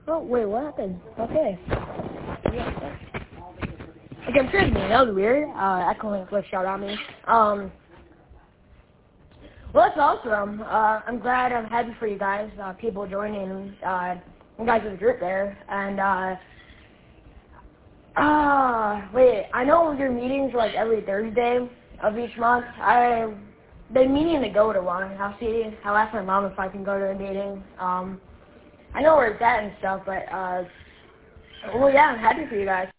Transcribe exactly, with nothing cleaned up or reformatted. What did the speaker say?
Oh, wait, what happened? Okay. Yeah. Okay, I'm sure that was weird. Uh, echoing glitched out on me. Um, well, that's awesome. Uh, I'm glad, I'm happy for you guys, uh, people joining, uh, you guys are the group there, and, uh, ah, uh, wait, I know your meetings are like every Thursday of each month. I've been meaning to go to one. I'll see, I'll ask my mom if I can go to a meeting. Um, I know where it's at and stuff, but, uh, well, yeah, I'm happy for you guys.